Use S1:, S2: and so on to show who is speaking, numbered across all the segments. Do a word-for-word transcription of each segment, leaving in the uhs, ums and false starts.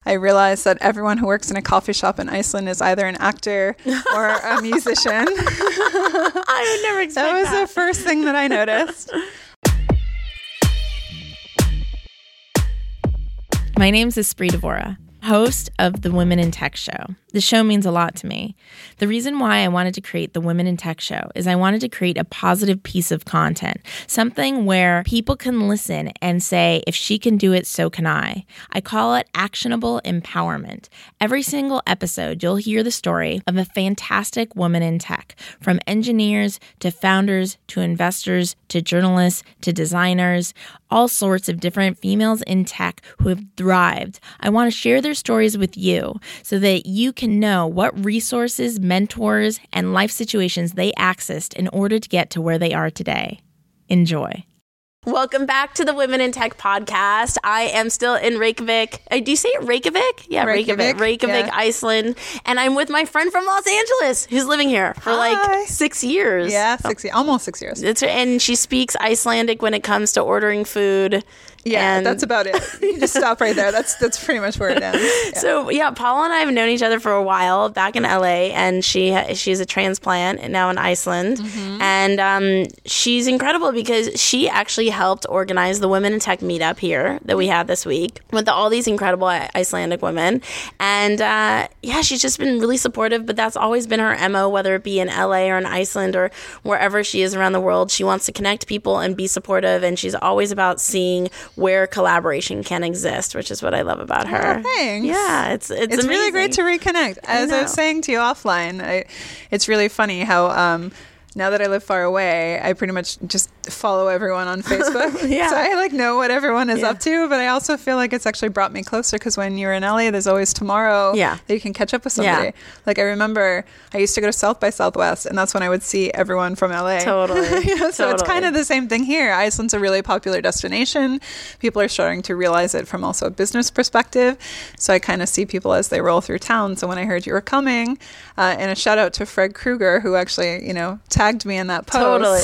S1: I realized that everyone who works in a coffee shop in Iceland is either an actor or a musician.
S2: I would never expect that.
S1: That was that. The first thing that I noticed.
S2: My name's Espree Devora, host of the Women in Tech Show. The show means a lot to me. The reason why I wanted to create the Women in Tech Show is I wanted to create a positive piece of content, something where people can listen and say, if she can do it, so can I. I call it actionable empowerment. Every single episode, you'll hear the story of a fantastic woman in tech, from engineers to founders to investors to journalists to designers, all sorts of different females in tech who have thrived. I want to share their stories with you so that you can know what resources, mentors, and life situations they accessed in order to get to where they are today. Enjoy. Welcome back to the Women in Tech podcast. I am still in Reykjavik. Uh, do you say it Reykjavik? Yeah, Reykjavik. Reykjavik, Reykjavik yeah. Iceland. And I'm with my friend from Los Angeles who's living here for Hi. like six years.
S1: Yeah, six, oh. almost six years.
S2: It's, and she speaks Icelandic when it comes to ordering food.
S1: Yeah,
S2: and
S1: that's about it. You just stop right there. That's that's pretty much where it ends. Yeah.
S2: So yeah, Paula and I have known each other for a while back in L A, and she she's a transplant and now in Iceland, mm-hmm. and um, she's incredible because she actually helped organize the Women in Tech meetup here that we had this week with all these incredible Icelandic women, and uh, yeah, she's just been really supportive. But that's always been her M O, whether it be in L A or in Iceland or wherever she is around the world. She wants to connect people and be supportive, and she's always about seeing where collaboration can exist, which is what I love about her.
S1: Oh, thanks.
S2: Yeah, it's it's,
S1: it's
S2: amazing.
S1: really great to reconnect. As I, I was saying to you offline, I, it's really funny how um, now that I live far away, I pretty much just follow everyone on Facebook.
S2: yeah.
S1: So I like know what everyone is
S2: yeah.
S1: up to, but I also feel like it's actually brought me closer because when you're in L A, there's always tomorrow
S2: yeah.
S1: that you can catch up with somebody.
S2: Yeah.
S1: Like I remember I used to go to South by Southwest, and that's when I would see everyone from L A.
S2: Totally.
S1: you know, so
S2: totally.
S1: It's kind of the same thing here. Iceland's a really popular destination. People are starting to realize it from also a business perspective. So I kind of see people as they roll through town. So when I heard you were coming, uh, and a shout out to Fred Kruger, who actually, you know, tagged me in that post.
S2: Totally.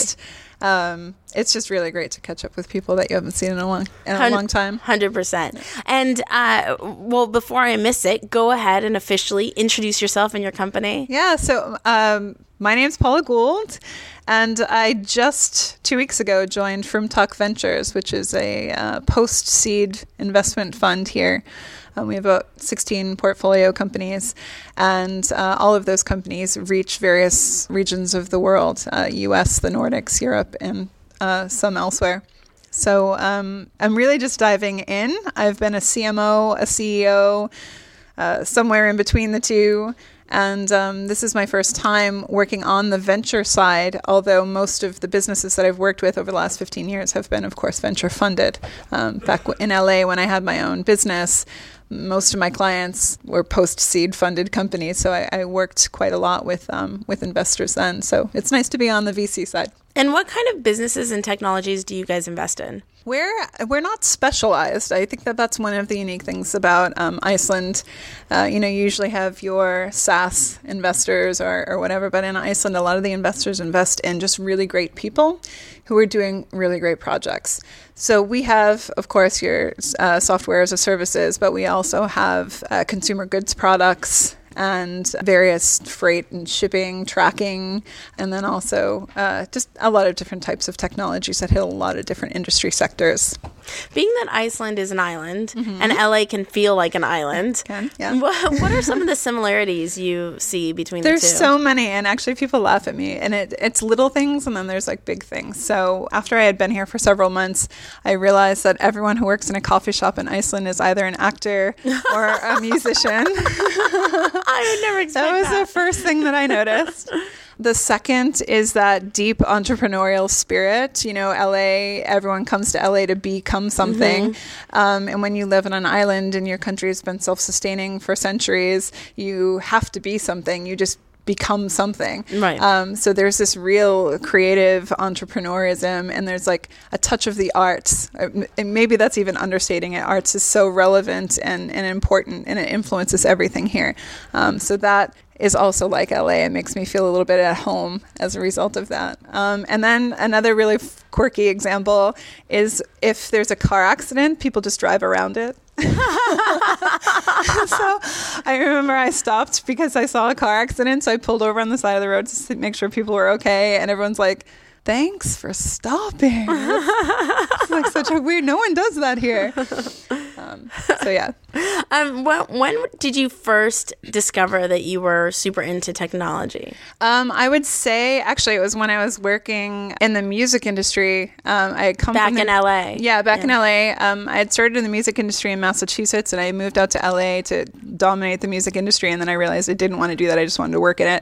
S1: Um, it's just really great to catch up with people that you haven't seen in a long, in a long time.
S2: one hundred percent. And, uh, well, before I miss it, go ahead and officially introduce yourself and your company.
S1: Yeah. So um, my name's Paula Gould, and I just two weeks ago joined Frumtak Ventures, which is a uh, post-seed investment fund here. Um, we have about sixteen portfolio companies, and uh, all of those companies reach various regions of the world, uh, U S, the Nordics, Europe, and uh, some elsewhere. So um, I'm really just diving in. I've been a C M O, a C E O, uh, somewhere in between the two. And um, this is my first time working on the venture side, although most of the businesses that I've worked with over the last fifteen years have been, of course, venture funded. Um, back in L A when I had my own business, most of my clients were post-seed funded companies, so I, I worked quite a lot with um, with investors then. So it's nice to be on the V C side.
S2: And what kind of businesses and technologies do you guys invest in?
S1: We're we're not specialized. I think that that's one of the unique things about um, Iceland. Uh, you know, you usually have your SaaS investors or, or whatever, but in Iceland, a lot of the investors invest in just really great people who are doing really great projects. So we have, of course, your uh, software as a services, but we also have uh, consumer goods products and various freight and shipping, tracking, and then also uh, just a lot of different types of technologies that hit a lot of different industry sectors.
S2: Being that Iceland is an island, mm-hmm. and L A can feel like an island,
S1: can, yeah.
S2: what, what are some of the similarities you see between
S1: there's
S2: the two?
S1: There's so many, and actually people laugh at me, and it, it's little things, and then there's like big things. So after I had been here for several months, I realized that everyone who works in a coffee shop in Iceland is either an actor or a musician.
S2: I would never expect
S1: that. was
S2: that.
S1: the first thing that I noticed. The second is that deep entrepreneurial spirit. You know, L A, everyone comes to L A to become something. Mm-hmm. Um, and when you live on an island and your country has been self-sustaining for centuries, you have to be something. You just become something.
S2: Right.
S1: Um, so there's this real creative entrepreneurism, and there's like a touch of the arts. And maybe that's even understating it. Arts is so relevant and, and important, and it influences everything here. Um, so that is also like L A. It makes me feel a little bit at home as a result of that. Um, and then another really f- quirky example is if there's a car accident, people just drive around it. So I remember I stopped because I saw a car accident. So I pulled over on the side of the road to make sure people were okay. And everyone's like, thanks for stopping. It's like such a weird, no one does that here. Um, so yeah.
S2: Um, well, when did you first discover that you were super into technology?
S1: Um, I would say, actually, it was when I was working in the music industry. Um, I had come
S2: Back
S1: from the,
S2: in L A.
S1: Yeah, back
S2: Yeah.
S1: in L A. Um, I had started in the music industry in Massachusetts, and I moved out to L A to dominate the music industry. And then I realized I didn't want to do that. I just wanted to work in it.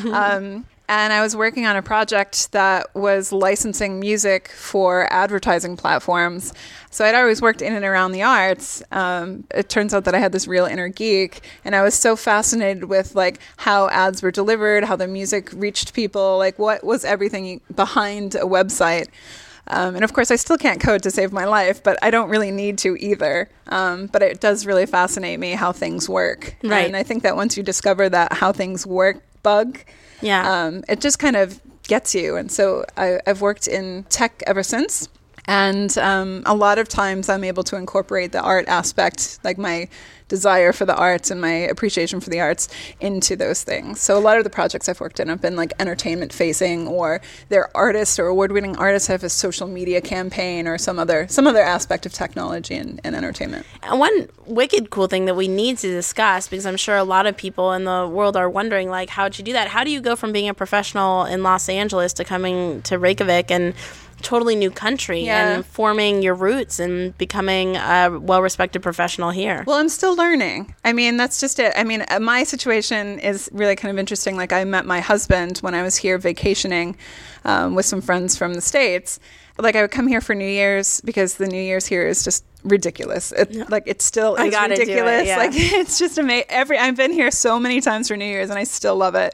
S1: Um, And I was working on a project that was licensing music for advertising platforms. So I'd always worked in and around the arts. Um, it turns out that I had this real inner geek, and I was so fascinated with like how ads were delivered, how the music reached people, like what was everything behind a website. Um, and of course, I still can't code to save my life, but I don't really need to either. Um, but it does really fascinate me how things work.
S2: Right.
S1: And I think that once you discover that how things work bug,
S2: Yeah.
S1: Um, it just kind of gets you. And so I, I've worked in tech ever since. And um, a lot of times I'm able to incorporate the art aspect, like my desire for the arts and my appreciation for the arts, into those things. So a lot of the projects I've worked in have been like entertainment facing, or they're artists or award-winning artists have a social media campaign or some other some other aspect of technology and, and entertainment.
S2: And one wicked cool thing that we need to discuss, because I'm sure a lot of people in the world are wondering, like, how'd you do that? How do you go from being a professional in Los Angeles to coming to Reykjavik and totally new country
S1: Yeah.
S2: and forming your roots and becoming a well-respected professional here?
S1: Well, I'm still learning. I mean, that's just it. I mean, uh, my situation is really kind of interesting. Like, I met my husband when I was here vacationing um, with some friends from the States. Like, I would come here for New Year's because the New Year's here is just ridiculous. It, like, it still
S2: I
S1: is
S2: gotta do it,
S1: ridiculous.
S2: yeah.
S1: Like, it's just amazing. Every I've been here so many times for New Year's, and I still love it.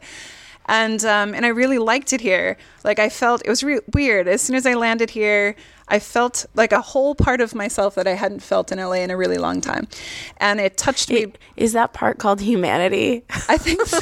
S1: And um, and I really liked it here. Like, I felt it was re- weird. As soon as I landed here, I felt like a whole part of myself that I hadn't felt in L A in a really long time. And it touched me.
S2: It- Is that part called humanity?
S1: I think so.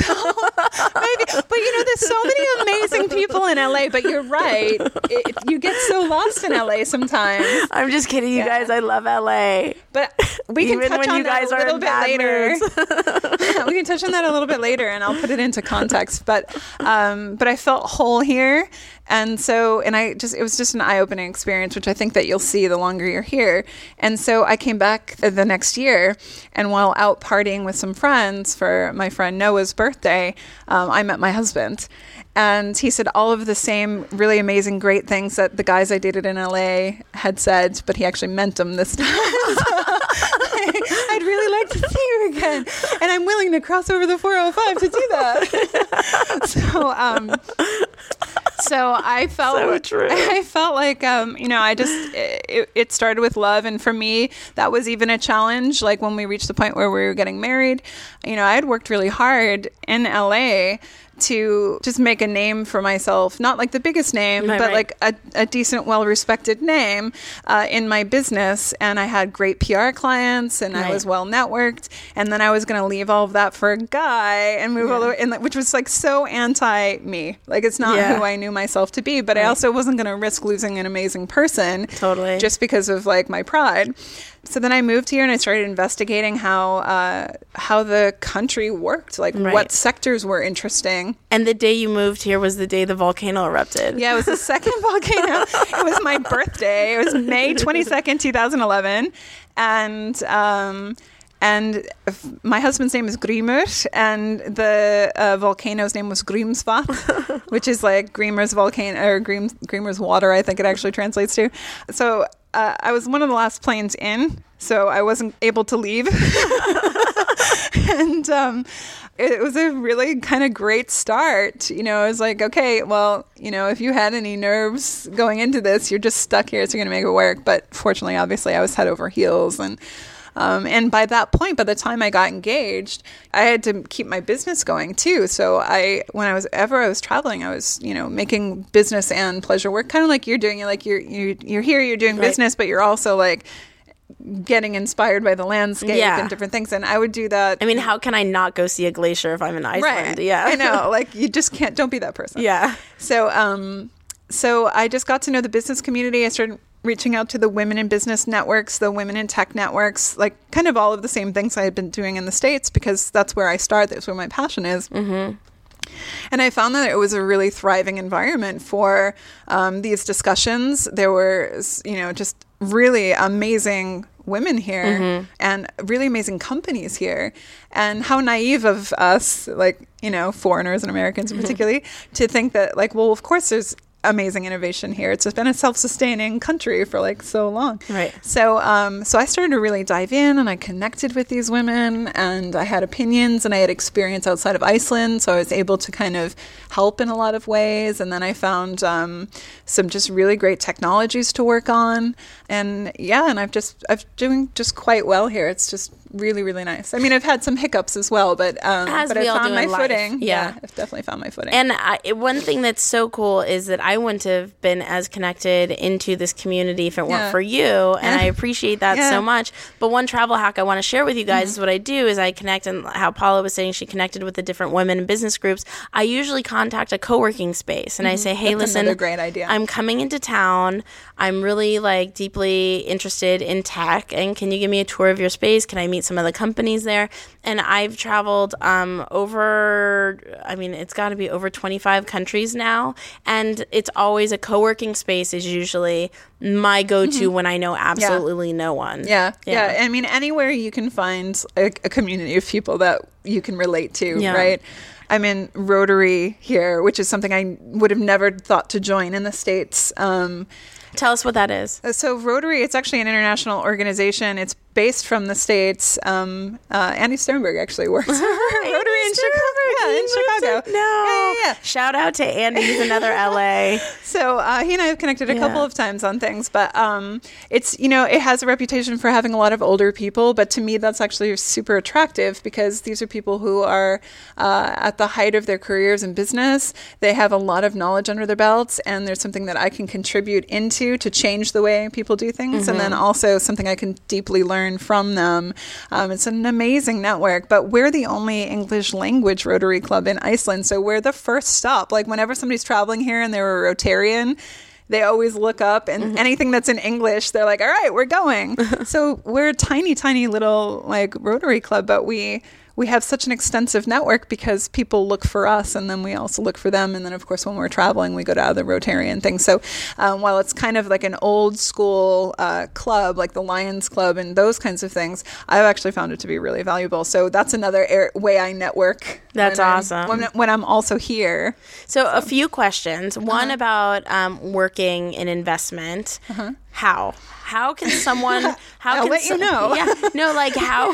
S1: Maybe. But, you know, there's so many amazing people in L A, but you're right. It, you get so lost in L A sometimes.
S2: I'm just kidding, you
S1: Yeah.
S2: guys. I love L A.
S1: But we can
S2: Even
S1: touch
S2: when
S1: on
S2: you guys
S1: that a
S2: are
S1: little
S2: in
S1: bit
S2: bad
S1: later.
S2: moods.
S1: We can touch on that a little bit later, and I'll put it into context. But um, but I felt whole here. And so, and I just, it was just an eye-opening experience, which I think that you'll see the longer you're here. And so I came back the next year, and while out partying with some friends for my friend Noah's birthday, um, I met my husband. And he said all of the same really amazing, great things that the guys I dated in L A had said, but he actually meant them this time. I'd really like to see you again. And I'm willing to cross over the four oh five to do that. so, um, so I felt,
S2: So true.
S1: I felt like, um, you know, I just, it, it started with love. And for me, that was even a challenge. Like when we reached the point where we were getting married, you know, I had worked really hard in L A to just make a name for myself, not like the biggest name,
S2: Right,
S1: but
S2: right.
S1: like a, a decent, well-respected name uh, in my business. And I had great P R clients, and
S2: Right.
S1: I was well networked. And then I was going to leave all of that for a guy and move all the way, and, like, which was like so anti me. Like, it's not
S2: Yeah.
S1: who I knew myself to be, but I
S2: Right.
S1: also wasn't going to risk losing an amazing person
S2: Totally.
S1: just because of like my pride. So then I moved here and I started investigating how uh, how the country worked, like
S2: Right.
S1: what sectors were interesting.
S2: And the day you moved here was the day the volcano erupted.
S1: Yeah, it was the second volcano. It was my birthday. It was May twenty-second, twenty eleven. And um, and f- my husband's name is Grímur, and the uh, volcano's name was Grímsvatn, which is like Grímur's volcano, or Grím, Grímur's water, I think it actually translates to. So uh, I was one of the last planes in, so I wasn't able to leave. And um, it was a really kind of great start. You know, I was like, okay, well, you know, if you had any nerves going into this, you're just stuck here, so you're going to make it work. But fortunately, obviously, I was head over heels. And um, and by that point, by the time I got engaged, I had to keep my business going too. So I, when I was ever I was traveling, I was, you know, making business and pleasure work, kind of like you're doing. You're like you're you're, you're here, you're doing
S2: Right.
S1: business, but you're also like getting inspired by the landscape
S2: Yeah.
S1: and different things. And I would do that.
S2: I mean, how can I not go see a glacier if I'm in Iceland?
S1: Right.
S2: Yeah.
S1: I know. Like, you just can't, don't be that person.
S2: Yeah.
S1: So, um, so I just got to know the business community. I started reaching out to the women in business networks, the women in tech networks, like kind of all of the same things I had been doing in the States, because that's where I start. That's where my passion is. Mm-hmm. And I found that it was a really thriving environment for um, these discussions. There were, you know, just really amazing women here mm-hmm. and really amazing companies here. And how naive of us, like, you know, foreigners and Americans mm-hmm. particularly, to think that, like, well, of course there's amazing innovation here. It's been a self-sustaining country for like so long.
S2: Right.
S1: So um, so I started to really dive in, and I connected with these women, and I had opinions, and I had experience outside of Iceland. So I was able to kind of help in a lot of ways. And then I found um, some just really great technologies to work on. And yeah, and I've just, I've doing just quite well here. It's just really, really nice. I mean, I've had some hiccups as well, but um,
S2: As
S1: but
S2: we
S1: I
S2: all
S1: found
S2: do
S1: my
S2: in life.
S1: footing.
S2: Yeah.
S1: yeah, I've definitely found my footing.
S2: And I, one thing that's so cool is that I wouldn't have been as connected into this community if it weren't
S1: Yeah.
S2: for you, and
S1: Yeah.
S2: I appreciate that
S1: Yeah.
S2: so much. But one travel hack I want to share with you guys
S1: Mm-hmm.
S2: is what I do is I connect, and how Paula was saying she connected with the different women in business groups. I usually contact a co-working space, and I say, hey,
S1: That's
S2: listen,
S1: another great idea.
S2: I'm coming into town. I'm really like deeply interested in tech, and can you give me a tour of your space? Can I meet some of the companies there? And I've traveled um, over, I mean, it's got to be over twenty-five countries now, and it's always a co-working space is usually my go-to when I know absolutely no one.
S1: Yeah,
S2: Yeah.
S1: yeah. I mean, anywhere you can find a, a community of people that you can relate to,
S2: Yeah.
S1: right? I'm in Rotary here, which is something I would have never thought to join in the States. Um,
S2: Tell us what that is.
S1: so Rotary, it's actually an international organization. It's based from the States. Um, uh, Andy Sternberg actually works for Rotary in Chicago. Yeah, in Chicago.
S2: No.
S1: Yeah, yeah, yeah.
S2: Shout out to Andy. He's another L A.
S1: So uh, he and I have connected a
S2: Yeah.
S1: couple of times on things, but um, it's, you know, it has a reputation for having a lot of older people, but to me that's actually super attractive, because these are people who are uh, at the height of their careers in business. They have a lot of knowledge under their belts, and there's something that I can contribute into to change the way people do things, and then also something I can deeply learn from them. Um, it's an amazing network, but we're the only English language Rotary Club in Iceland, so we're the first stop. Like whenever somebody's traveling here and they're a Rotarian, they always look up, and mm-hmm. anything that's in English, they're like, all right, we're going. So we're a tiny, tiny little like Rotary Club, but we we have such an extensive network because people look for us, and then we also look for them. And then, of course, when we're traveling, we go to other Rotarian things. So um, while it's kind of like an old school uh, club, like the Lions Club and those kinds of things, I've actually found it to be really valuable. So that's another air- way I network.
S2: That's
S1: when
S2: awesome.
S1: I'm, when, when I'm also here.
S2: So, so. a few questions. One uh-huh. about um, working in investment. Uh-huh. How? How can someone? How
S1: I'll
S2: can
S1: let you know.
S2: Yeah, no, like how?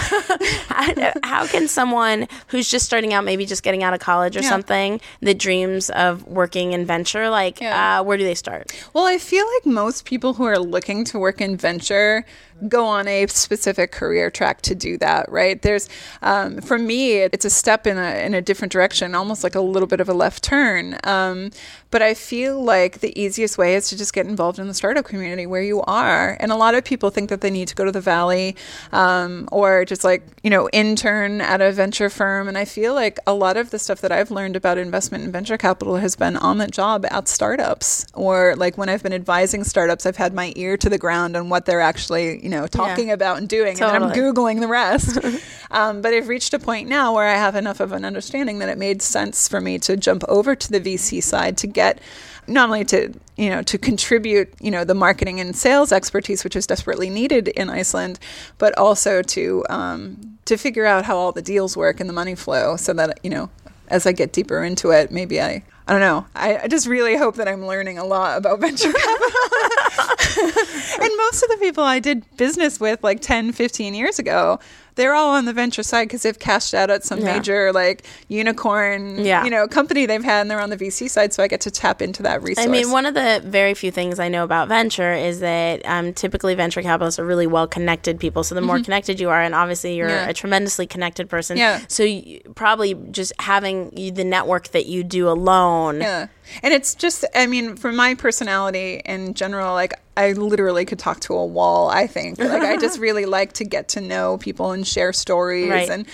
S2: how, how can someone who's just starting out, maybe just getting out of college or yeah. something, that dreams of working in venture, like yeah. uh, where do they start?
S1: Well, I feel like most people who are looking to work in venture go on a specific career track to do that, right? There's, um, for me, it's a step in a in a different direction, almost like a little bit of a left turn. Um, but I feel like the easiest way is to just get involved in the startup community where you are. And a lot of people think that they need to go to the Valley um, or just like, you know, intern at a venture firm. And I feel like a lot of the stuff that I've learned about investment and venture capital has been on the job at startups, or like when I've been advising startups, I've had my ear to the ground on what they're actually, you know, talking yeah. about and doing, totally. And I'm Googling the rest. um, but I've reached a point now where I have enough of an understanding that it made sense for me to jump over to the V C side to get not only to, you know, to contribute, you know, the marketing and sales expertise, which is desperately needed in Iceland, but also to um, to figure out how all the deals work and the money flow, so that, you know, as I get deeper into it, maybe I, I don't know, I, I just really hope that I'm learning a lot about venture capital. And most of the people I did business with like ten, fifteen years ago, they're all on the venture side because they've cashed out at some yeah. major like unicorn, yeah. you know, company they've had, and they're on the V C side. So I get to tap into that resource.
S2: I mean, one of the very few things I know about venture is that um, typically venture capitalists are really well-connected people. So the more mm-hmm. connected you are, and obviously you're yeah. a tremendously connected person. Yeah. So you, probably just having the network that you do alone.
S1: Yeah. And it's just, I mean, for my personality in general, like I literally could talk to a wall, I think. Like I just really like to get to know people and share stories.
S2: Right.
S1: And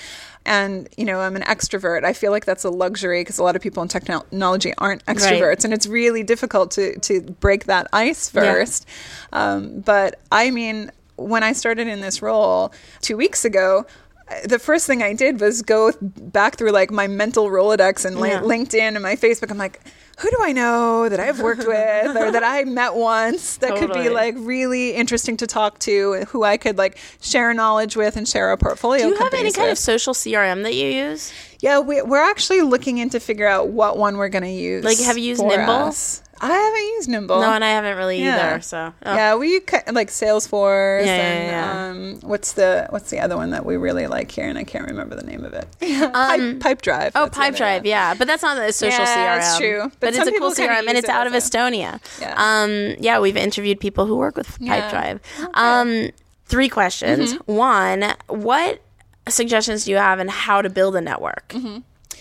S1: And, you know, I'm an extrovert. I feel like that's a luxury because a lot of people in technology aren't extroverts. Right. And it's really difficult to, to break that ice first. Yeah. Um, but I mean, when I started in this role two weeks ago, the first thing I did was go back through like my mental Rolodex and yeah. LinkedIn and my Facebook. I'm like, who do I know that I've worked with or that I met once that totally. could be like really interesting to talk to, who I could like share knowledge with and share a portfolio.
S2: Do you have any kind
S1: with.
S2: of social C R M that you use?
S1: Yeah, we, we're actually looking in to figure out what one we're going to use.
S2: Like, have you used Nimble?
S1: Us. I haven't used Nimble.
S2: No, and I haven't really yeah. either. So
S1: oh. yeah, we like Salesforce
S2: yeah,
S1: and
S2: yeah, yeah.
S1: Um, what's the what's the other one that we really like here, and I can't remember the name of it. um, Pipe, Pipe Drive.
S2: Oh, Pipe Drive. Yeah, but that's not a social
S1: yeah,
S2: C R M.
S1: That's true. But,
S2: but it's a cool C R M, and it's out of Estonia. Yeah. Um, yeah, we've interviewed people who work with yeah. Pipe Drive. Okay. Um, three questions. Mm-hmm. One, what suggestions do you have on how to build a network?
S1: Mm-hmm.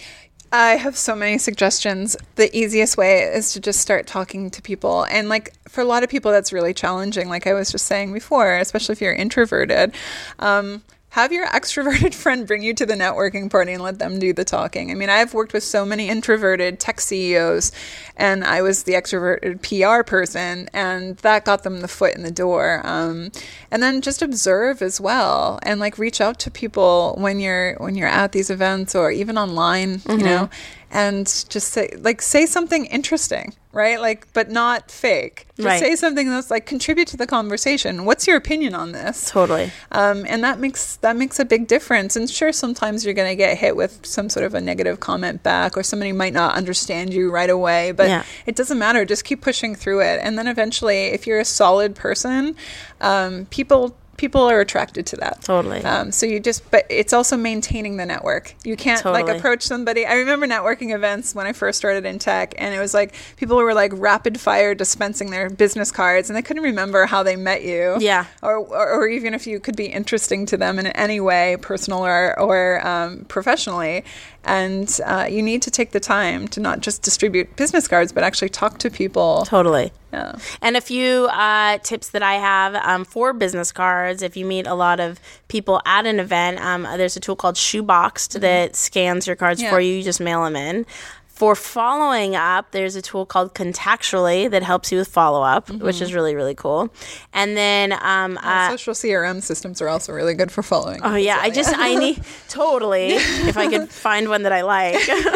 S1: I have so many suggestions. The easiest way is to just start talking to people. And like for a lot of people, that's really challenging. Like I was just saying before, especially if you're introverted. Um, have your extroverted friend bring you to the networking party and let them do the talking. I mean, I've worked with so many introverted tech C E Os, and I was the extroverted P R person, and that got them the foot in the door. Um, and then just observe as well, and like reach out to people when you're when you're at these events or even online, mm-hmm. you know, and just say like say something interesting. Right? Like, but not fake. Just
S2: right.
S1: say something that's like contribute to the conversation. What's your opinion on this?
S2: Totally.
S1: Um, and that makes that makes a big difference. And sure, sometimes you're going to get hit with some sort of a negative comment back, or somebody might not understand you right away. But yeah. it doesn't matter. Just keep pushing through it. And then eventually, if you're a solid person, um, people. People are attracted to that.
S2: Totally.
S1: Um, so you just, but it's also maintaining the network. You can't
S2: totally.
S1: like approach somebody. I remember networking events when I first started in tech, and it was like people were like rapid fire dispensing their business cards, and they couldn't remember how they met you.
S2: Yeah.
S1: Or, or, or even if you could be interesting to them in any way, personal or, or um, professionally. And uh, you need to take the time to not just distribute business cards, but actually talk to people.
S2: Totally.
S1: Yeah.
S2: And a few uh, tips that I have um, for business cards, if you meet a lot of people at an event, um, there's a tool called Shoebox mm-hmm. that scans your cards yeah. for you. You just mail them in. For following up, there's a tool called Contactually that helps you with follow-up, mm-hmm. which is really, really cool. And then... Um,
S1: uh, social C R M systems are also really good for following.
S2: Oh, yeah. I just... I need... Totally. If I could find one that I like.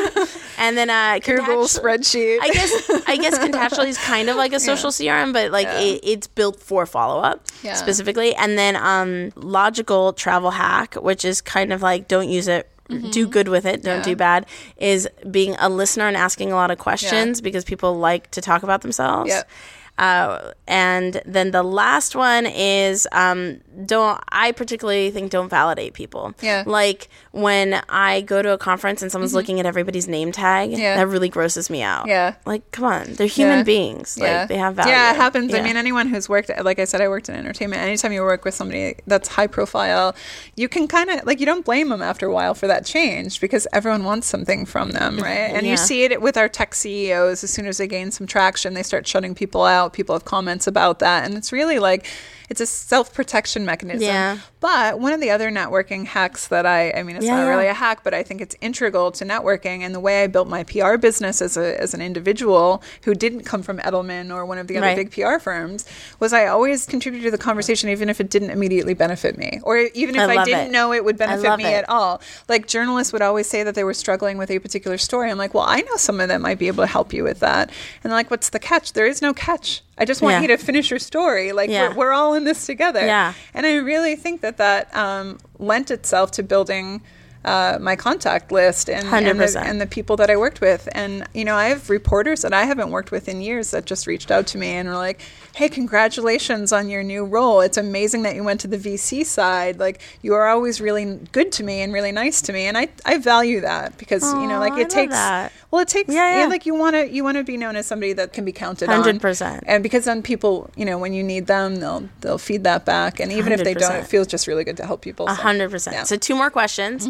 S2: And then... Uh,
S1: Google spreadsheet.
S2: I guess I guess Contactually is kind of like a social yeah. C R M, but like yeah. it, it's built for follow-up yeah. specifically. And then um, Logical Travel Hack, which is kind of like don't use it. Mm-hmm. Do good with it, don't yeah. do bad, is being a listener and asking a lot of questions yeah. because people like to talk about themselves.
S1: Yep.
S2: Uh, and then the last one is um, don't I particularly think don't validate people.
S1: Yeah.
S2: Like when I go to a conference and someone's mm-hmm. looking at everybody's name tag,
S1: yeah.
S2: that really grosses me out.
S1: Yeah.
S2: Like, come on, they're human
S1: yeah.
S2: beings. Like,
S1: yeah.
S2: they have value.
S1: Yeah, it happens.
S2: Yeah.
S1: I mean, anyone who's worked, like I said, I worked in entertainment. Anytime you work with somebody that's high profile, you can kind of, like, you don't blame them after a while for that change because everyone wants something from them, right? And
S2: yeah.
S1: you see it with our tech C E Os. As soon as they gain some traction, they start shutting people out. People have comments about that. And it's really like, it's a self-protection mechanism.
S2: Yeah.
S1: But one of the other networking hacks that I, I mean, it's
S2: yeah,
S1: not
S2: yeah.
S1: really a hack, but I think it's integral to networking. And the way I built my P R business as a as an individual who didn't come from Edelman or one of the other
S2: right.
S1: big P R firms was I always contributed to the conversation, even if it didn't immediately benefit me, or even if I, I didn't
S2: it.
S1: know it would benefit me
S2: it.
S1: at all. Like journalists would always say that they were struggling with a particular story. I'm like, well, I know someone that might be able to help you with that. And they're like, what's the catch? There is no catch. I just want
S2: yeah.
S1: you to finish your story. Like
S2: yeah.
S1: we're, we're all in this together.
S2: Yeah.
S1: And I really think that that um, lent itself to building uh, my contact list and, and, the, and the people that I worked with. And, you know, I have reporters that I haven't worked with in years that just reached out to me and were like, hey, congratulations on your new role. It's amazing that you went to the V C side. Like, you are always really good to me and really nice to me. And I, I value that because,
S2: Aww,
S1: you know, like it
S2: I
S1: takes,
S2: that.
S1: well, it takes,
S2: yeah, yeah.
S1: yeah, like you want to, you want to be known as somebody that can be counted
S2: one hundred
S1: on.
S2: percent.
S1: And because then people, you know, when you need them, they'll, they'll feed that back. And even
S2: one hundred percent.
S1: if they don't, it feels just really good to help people.
S2: A
S1: so,
S2: hundred percent.
S1: yeah.
S2: So two more questions.
S1: Mm-hmm.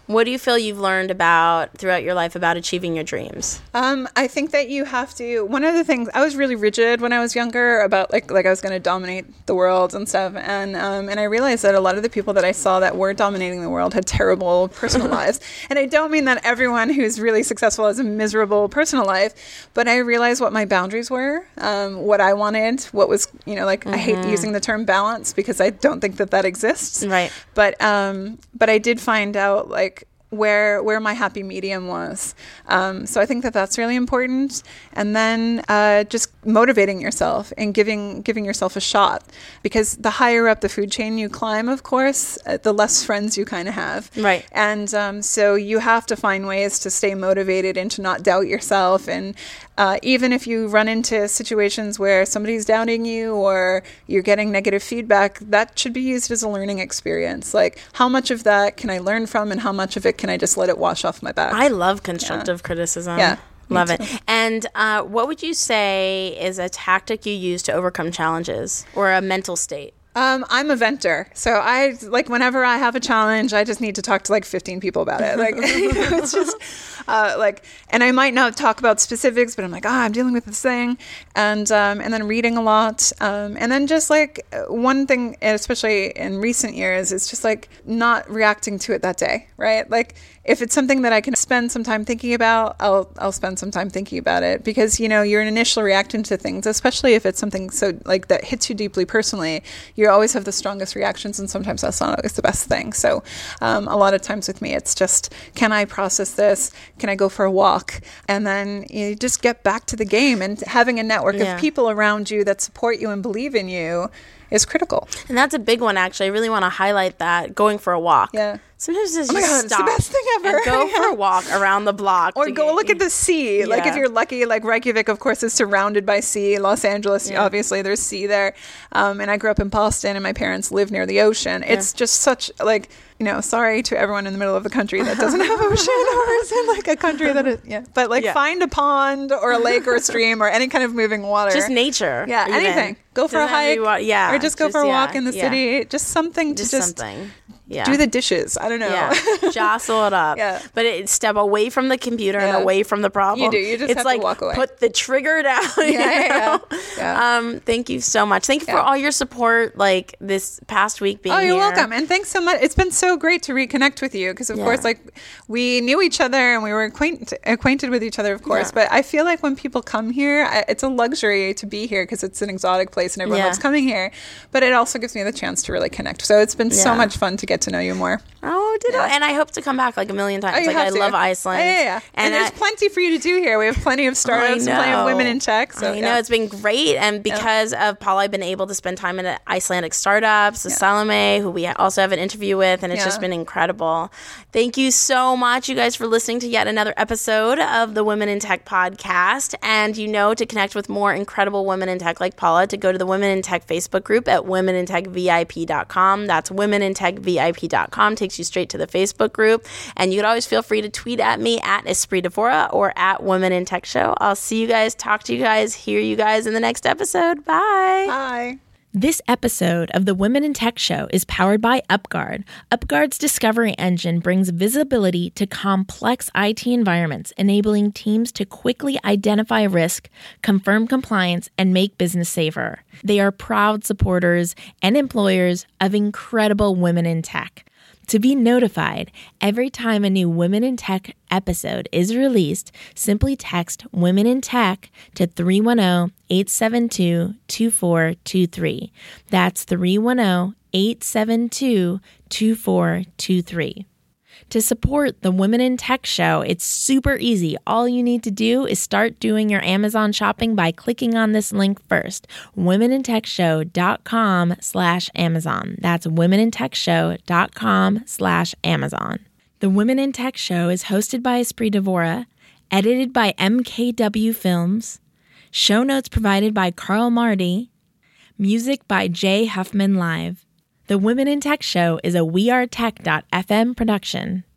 S2: What do you feel you've learned about throughout your life about achieving your dreams?
S1: Um, I think that you have to, one of the things, I was really rigid when I was younger about like, like I was going to dominate the world and stuff. And, um, and I realized that a lot of the people that I saw that were dominating the world had terrible personal lives. And I don't mean that everyone who's really successful has a miserable personal life, but I realized what my boundaries were, um, what I wanted, what was, you know, like mm-hmm. I hate using the term balance because I don't think that that exists.
S2: Right.
S1: But, um, but I did find out like, where where my happy medium was. Um, so I think that that's really important. And then uh, just motivating yourself and giving giving yourself a shot. Because the higher up the food chain you climb, of course, uh, the less friends you kind of have.
S2: Right.
S1: And um, so you have to find ways to stay motivated and to not doubt yourself. And uh, even if you run into situations where somebody's doubting you or you're getting negative feedback, that should be used as a learning experience. Like, how much of that can I learn from and how much of it can I just let it wash off my back?
S2: I love constructive yeah. criticism.
S1: Yeah.
S2: Love it. And uh, what would you say is a tactic you use to overcome challenges or a mental state?
S1: Um, I'm a venter. So I, like, whenever I have a challenge, I just need to talk to like fifteen people about it. Like, you know, it's just uh, like, and I might not talk about specifics, but I'm like, ah, oh, I'm dealing with this thing. And, um, and then reading a lot. Um, and then just like one thing, especially in recent years, is just like not reacting to it that day, right? Like, if it's something that I can spend some time thinking about, I'll I'll spend some time thinking about it because, you know, your initial reaction to things, especially if it's something so like that hits you deeply personally, you always have the strongest reactions, and sometimes that's not always the best thing. So um, a lot of times with me, it's just, can I process this? Can I go for a walk? And then you just get back to the game, and having a network yeah. of people around you that support you and believe in you is critical.
S2: And that's a big one, actually. I really want to highlight that, going for a walk.
S1: Yeah.
S2: Sometimes it's
S1: oh my
S2: just
S1: God,
S2: stop
S1: it's the best thing ever.
S2: And go for a walk around the block.
S1: Or go
S2: get,
S1: look at the sea. Yeah. Like if you're lucky, like Reykjavik, of course, is surrounded by sea. Los Angeles, yeah. obviously, there's sea there. Um, and I grew up in Boston, and my parents live near the ocean. Yeah. It's just such, like, you know, sorry to everyone in the middle of the country that doesn't have ocean or is in like a country that is, yeah. But like yeah. find a pond or a lake or a stream or any kind of moving water.
S2: Just nature.
S1: Yeah, even. anything. Go for doesn't a hike. Wa- yeah. Or just go just, for a walk yeah, in the yeah. city. Just something to
S2: just,
S1: just
S2: something. Yeah.
S1: do the dishes. I don't know.
S2: Yeah. Jostle it up.
S1: Yeah.
S2: But it, step away from the computer yeah. and away from the problem.
S1: You do. You just
S2: it's
S1: have
S2: like,
S1: to walk away.
S2: Put the trigger down.
S1: Yeah,
S2: you
S1: yeah,
S2: know?
S1: yeah. yeah.
S2: Um, thank you so much. Thank you yeah. for all your support, like this past week being
S1: here. Oh, you're
S2: here.
S1: welcome. And thanks so much. It's been so great to reconnect with you because, of yeah. course, like we knew each other and we were acquaint- acquainted with each other, of course. Yeah. But I feel like when people come here, I, it's a luxury to be here because it's an exotic place and everyone yeah. loves coming here. But it also gives me the chance to really connect. So it's been yeah. so much fun to get to know you more.
S2: Oh, did yeah. I? And I hope to come back like a million times.
S1: Oh,
S2: like I
S1: to.
S2: love Iceland.
S1: Yeah, yeah, yeah. And, and there's I, plenty for you to do here. We have plenty of startups, plenty of women in tech. So,
S2: I
S1: yeah.
S2: know it's been great, and because yeah. of Paula, I've been able to spend time in Icelandic startups. Yeah. Salome, who we also have an interview with, and it's yeah. just been incredible. Thank you so much, you guys, for listening to yet another episode of the Women in Tech podcast. And you know, to connect with more incredible women in tech like Paula, to go to the Women in Tech Facebook group at women in tech V I P dot com. That's women in tech V I P dot com. Takes you straight to the Facebook group. And you can always feel free to tweet at me at Esprit Devora or at Women in Tech Show. I'll see you guys, talk to you guys, hear you guys in the next episode. Bye.
S1: Bye.
S2: This episode of the Women in Tech Show is powered by UpGuard. UpGuard's discovery engine brings visibility to complex I T environments, enabling teams to quickly identify risk, confirm compliance, and make business safer. They are proud supporters and employers of incredible women in tech. To be notified every time a new Women in Tech episode is released, simply text Women in Tech to three one zero, eight seven two, two four two three. That's three one zero, eight seven two, two four two three. To support the Women in Tech Show, it's super easy. All you need to do is start doing your Amazon shopping by clicking on this link first, women in tech show dot com slash Amazon. That's women in tech show dot com slash Amazon. The Women in Tech Show is hosted by Esprit Devora, edited by M K W Films, show notes provided by Carl Marty, music by Jay Huffman Live. The Women in Tech Show is a we are tech dot f m production.